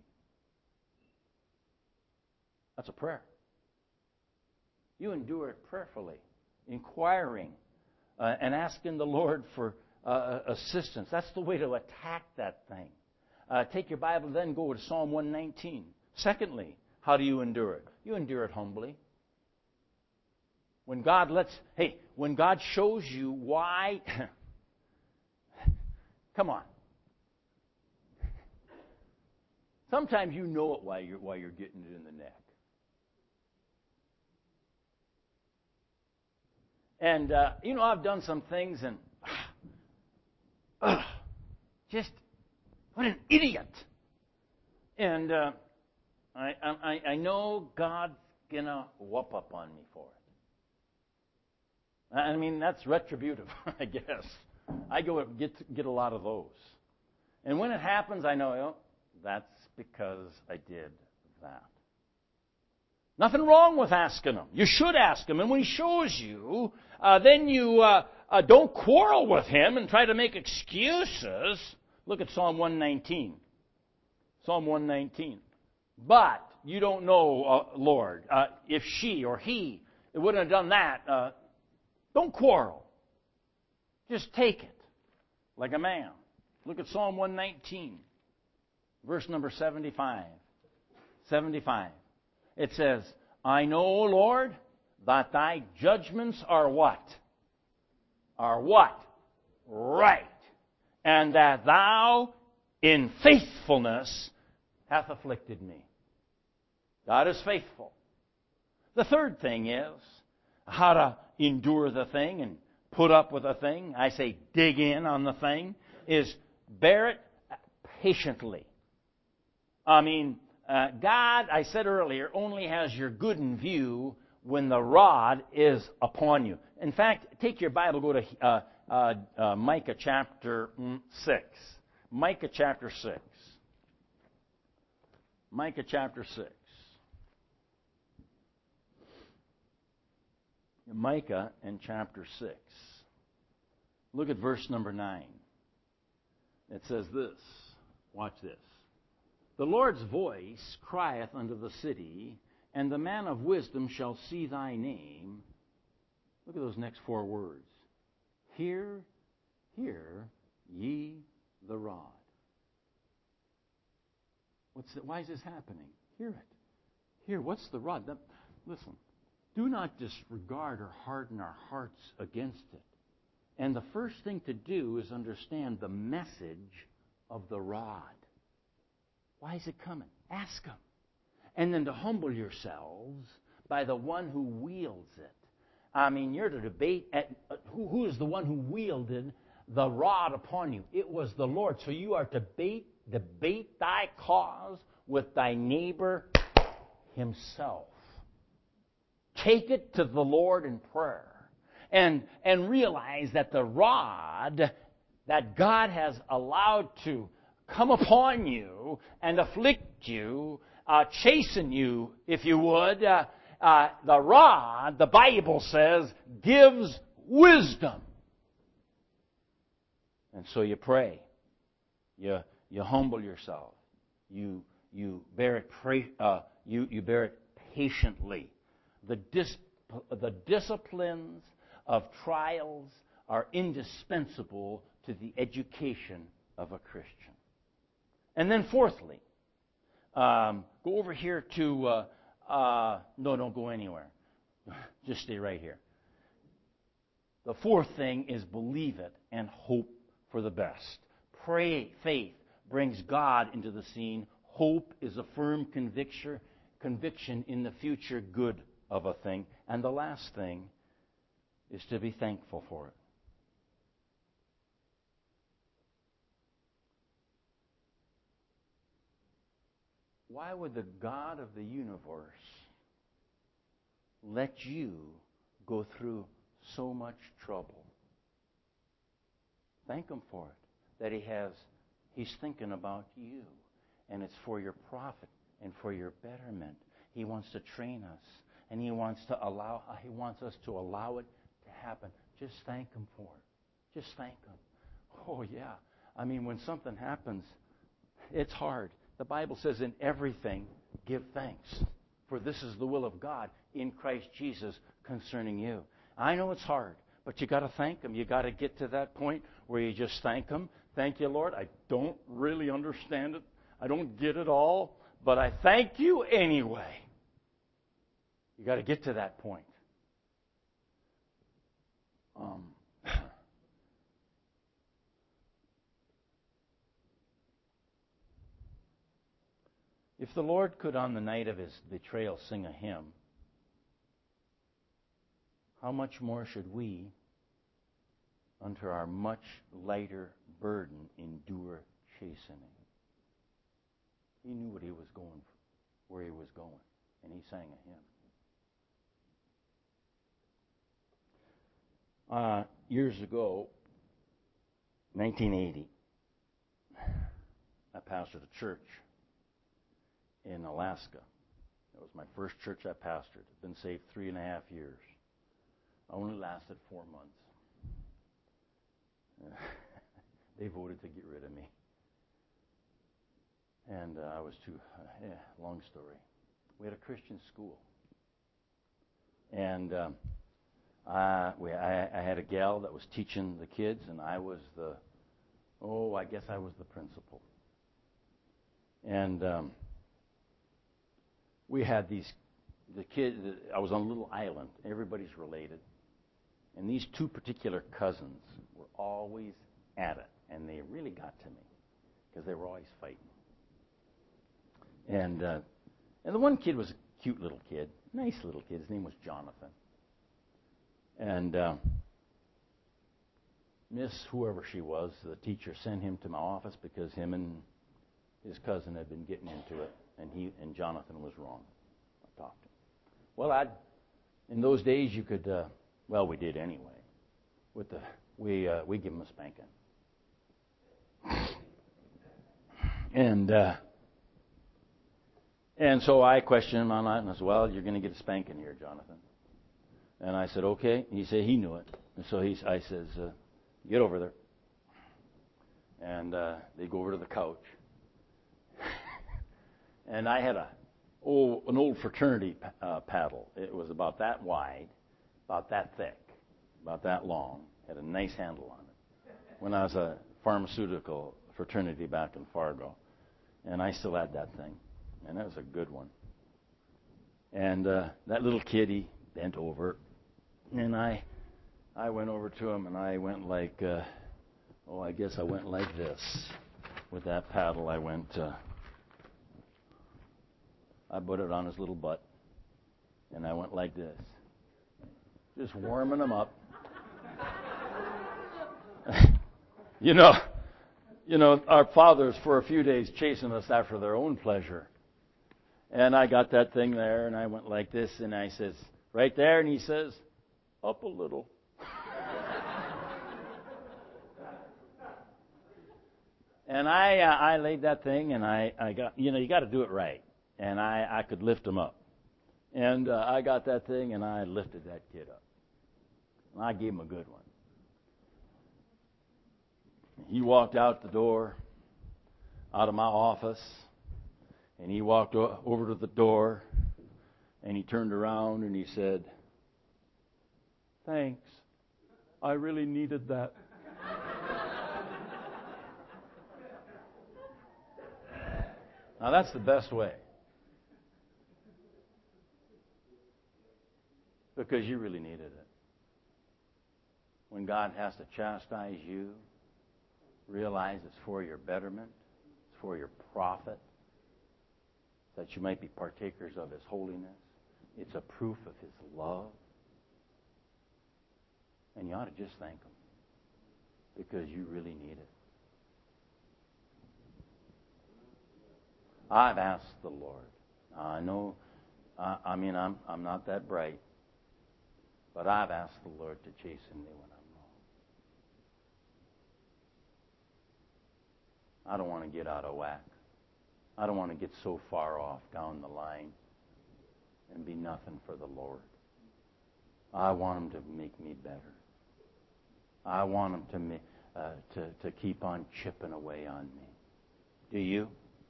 That's a prayer. You endure it prayerfully, inquiring, and asking the Lord for assistance. That's the way to attack that thing. Take your Bible, then go to Psalm 119. Secondly, how do you endure it? You endure it humbly. When God shows you why, come on. Sometimes you know it while you're getting it in the neck. And I've done some things and just what an idiot. And I know God's gonna whoop up on me for it. I mean, that's retributive, I guess. I get a lot of those. And when it happens, I know, that's because I did that. Nothing wrong with asking Him. You should ask Him. And when He shows you, then you don't quarrel with Him and try to make excuses. Look at Psalm 119. Psalm 119. But you don't know, Lord, if she or he wouldn't have done that, don't quarrel. Just take it like a man. Look at Psalm 119, verse number 75. 75. It says, I know, Lord, that thy judgments are what? Are what? Right. And that thou in faithfulness hath afflicted me. God is faithful. The third thing is how to endure the thing and put up with a thing. I say dig in on the thing. Is bear it patiently. I mean, God, I said earlier, only has your good in view when the rod is upon you. In fact, take your Bible, go to Micah chapter 6. Micah chapter 6. Micah chapter 6. Micah in chapter 6. Look at verse number 9. It says this. Watch this. The Lord's voice crieth unto the city, and the man of wisdom shall see thy name. Look at those next four words. Hear, hear ye the rod. Why is this happening? Hear it. Hear, what's the rod? Listen, do not disregard or harden our hearts against it. And the first thing to do is understand the message of the rod. Why is it coming? Ask Him. And then to humble yourselves by the one who wields it. I mean, you're to debate who is the one who wielded the rod upon you. It was the Lord. So you are to debate thy cause with thy neighbor himself. Take it to the Lord in prayer. And realize that the rod that God has allowed to come upon you and afflict you, chasten you, if you would, the rod, the Bible says, gives wisdom. And so you pray. You humble yourself. You bear it. You bear it patiently. The disciplines of trials are indispensable to the education of a Christian. And then fourthly, go over here to, no, don't go anywhere. Just stay right here. The fourth thing is believe it and hope for the best. Faith brings God into the scene. Hope is a firm conviction in the future good of a thing. And the last thing is to be thankful for it. Why would the God of the universe let you go through so much trouble? Thank Him for it. That He's thinking about you. And it's for your profit and for your betterment. He wants to train us. And He wants us to allow it to happen. Just thank Him for it. Just thank Him. Oh, yeah. I mean, when something happens, it's hard. The Bible says, in everything, give thanks. For this is the will of God in Christ Jesus concerning you. I know it's hard, but you got to thank Him. You got to get to that point where you just thank Him. Thank you, Lord. I don't really understand it. I don't get it all, but I thank you anyway. You got to get to that point. If the Lord could, on the night of His betrayal, sing a hymn, how much more should we, unto our much lighter burden, endure chastening? He knew what He was going for, where He was going, and He sang a hymn. Years ago, 1980, I pastored a church in Alaska. It was my first church I pastored. I'd been saved 3.5 years. I only lasted 4 months. They voted to get rid of me. And I was too, long story. We had a Christian school. And I had a gal that was teaching the kids, and I was I guess I was the principal. And we had the kids, I was on a little island. Everybody's related. And these two particular cousins were always at it. And they really got to me because they were always fighting. And the one kid was a cute little kid, nice little kid. His name was Jonathan. And Miss whoever she was, the teacher, sent him to my office because him and his cousin had been getting into it, and Jonathan was wrong. I talked to him. Well, in those days you could, we did anyway. We give him a spanking. And so I questioned him on that, and I said, well, you're going to get a spanking here, Jonathan. And I said, okay. He said he knew it. And so I says, get over there. And they go over to the couch. And I had an old fraternity paddle. It was about that wide, about that thick, about that long. Had a nice handle on it. When I was a pharmaceutical fraternity back in Fargo. And I still had that thing. And that was a good one. And that little kid, he bent over. And I went over to him, and I went like, I guess I went like this. With that paddle, I put it on his little butt. And I went like this. Just warming him up. You know, our fathers for a few days chasing us after their own pleasure. And I got that thing there, and I went like this, and I says, right there, and he says, up a little. And I laid that thing, and I got, you got to do it right. And I could lift him up. And I got that thing, and I lifted that kid up. And I gave him a good one. He walked out the door, out of my office, and he walked over to the door, and he turned around, and he said, thanks. I really needed that. Now, that's the best way. Because you really needed it. When God has to chastise you, realize it's for your betterment, it's for your profit, that you might be partakers of His holiness. It's a proof of His love. And you ought to just thank Him. Because you really need it. I've asked the Lord. I know, I'm not that bright. But I've asked the Lord to chasten me when I'm wrong. I don't want to get out of whack. I don't want to get so far off down the line and be nothing for the Lord. I want Him to make me better. I want Him to keep on chipping away on me. Do you?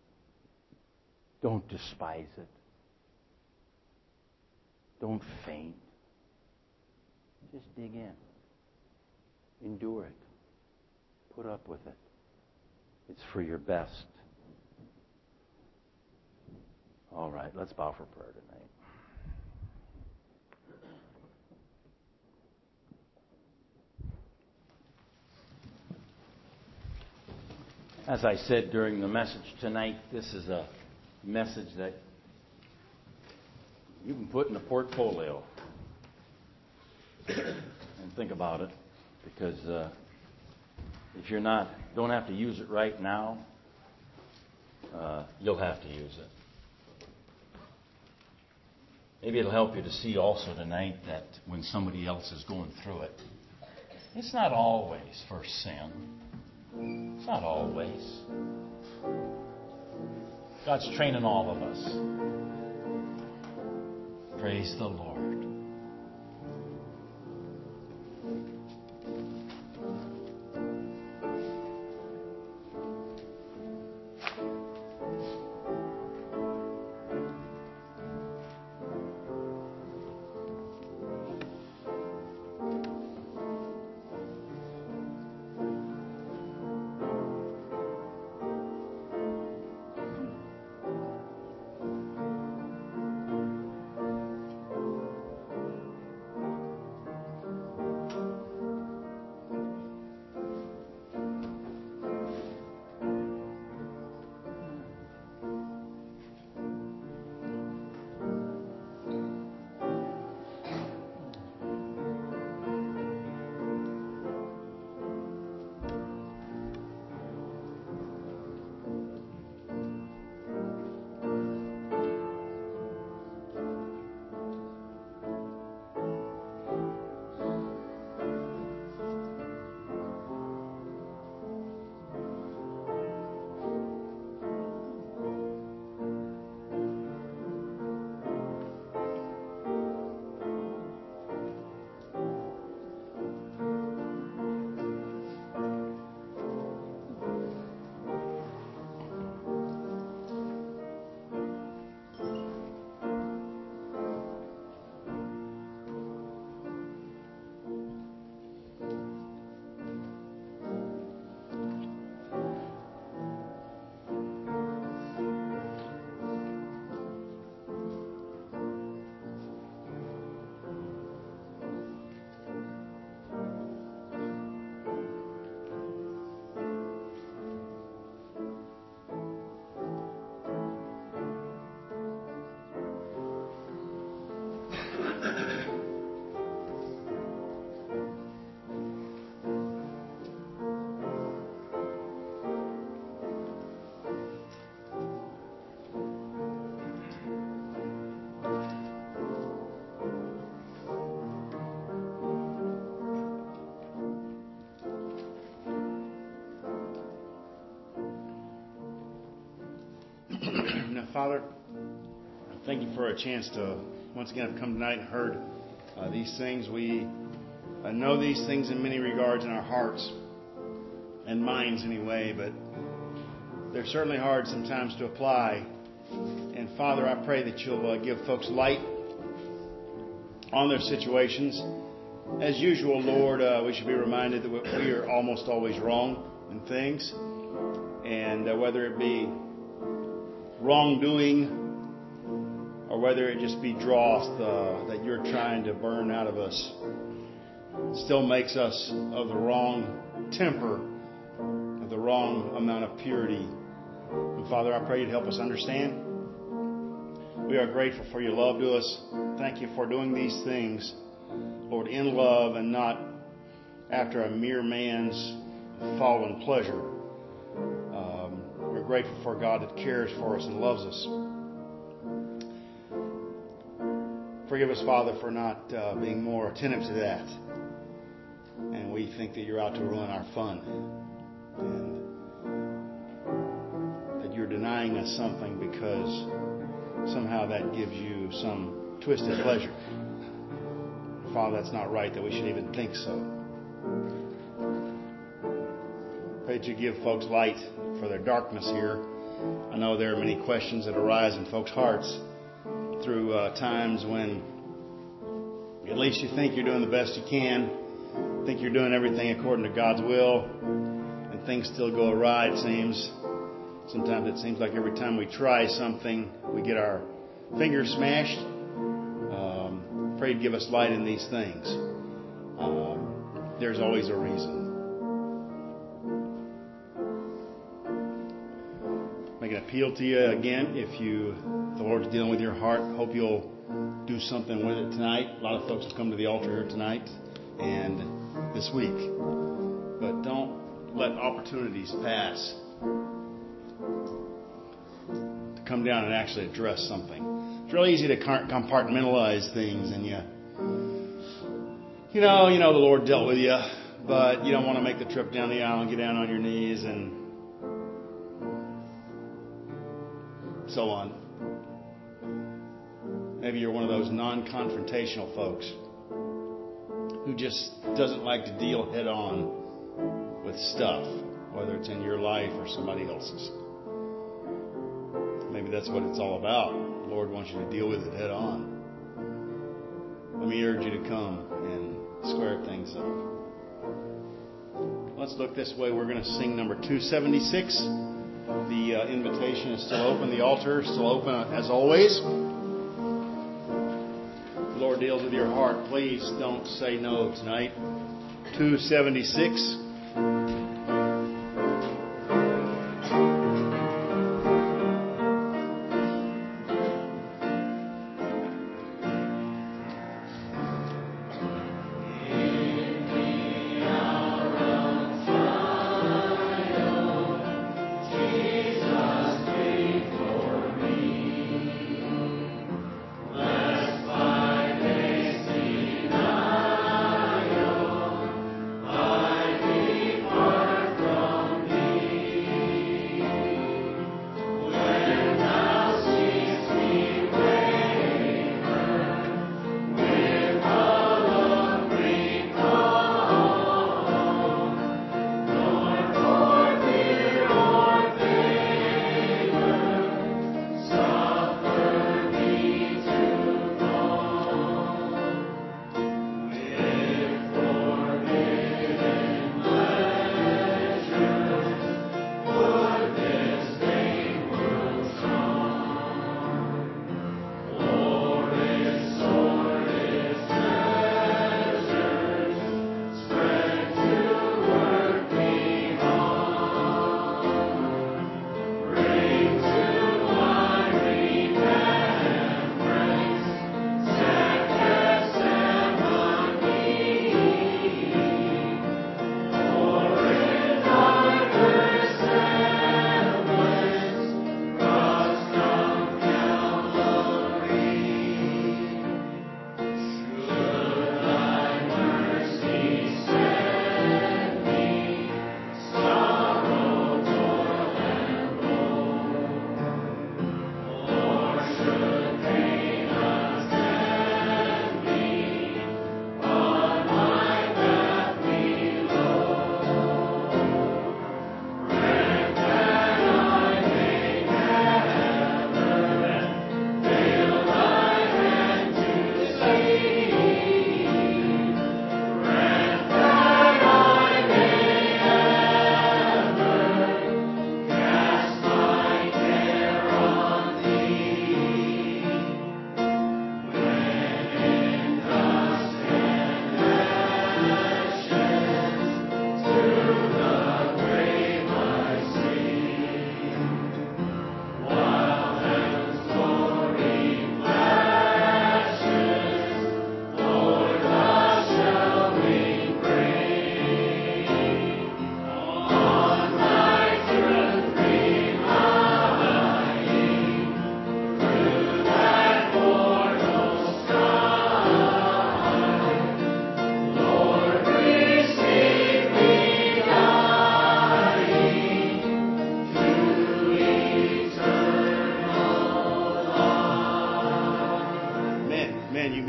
Don't despise it. Don't faint. Just dig in. Endure it. Put up with it. It's for your best. All right, let's bow for prayer tonight. As I said during the message tonight, this is a message that you can put in a portfolio and think about it, because if you're don't have to use it right now, you'll have to use it. Maybe it'll help you to see also tonight that when somebody else is going through it, it's not always for sin. It's not always. God's training all of us. Praise the Lord. Father, thank you for a chance to once again have come tonight and heard these things. We know these things in many regards in our hearts and minds anyway, but they're certainly hard sometimes to apply. And Father, I pray that you'll give folks light on their situations. As usual, Lord, we should be reminded that we are almost always wrong in things. And whether it be wrongdoing or whether it just be dross that you're trying to burn out of us, still makes us of the wrong temper, of the wrong amount of purity. And Father, I pray you'd help us understand. We are grateful for your love to us. Thank you for doing these things, Lord, in love and not after a mere man's fallen pleasure. We're grateful for God that cares for us and loves us. Forgive us, Father, for not being more attentive to that. And we think that you're out to ruin our fun. And that you're denying us something because somehow that gives you some twisted pleasure. Father, that's not right that we should even think so. Pray that you give folks light for their darkness here. I know there are many questions that arise in folks' hearts through times when at least you think you're doing the best you can, think you're doing everything according to God's will, and things still go awry, it seems. Sometimes it seems like every time we try something, we get our fingers smashed. Pray to give us light in these things. There's always a reason. Make an appeal to you again. If the Lord's dealing with your heart, hope you'll do something with it tonight. A lot of folks have come to the altar here tonight and this week. But don't let opportunities pass to come down and actually address something. It's really easy to compartmentalize things, and you know the Lord dealt with you, but you don't want to make the trip down the aisle and get down on your knees and so on. Maybe you're one of those non-confrontational folks who just doesn't like to deal head on with stuff, whether it's in your life or somebody else's. Maybe that's what it's all about. The Lord wants you to deal with it head on. Let me urge you to come and square things up. Let's look this way. We're going to sing number 276. The invitation is still open. The altar is still open as always. The Lord deals with your heart. Please don't say no tonight. 276. Before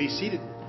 be seated.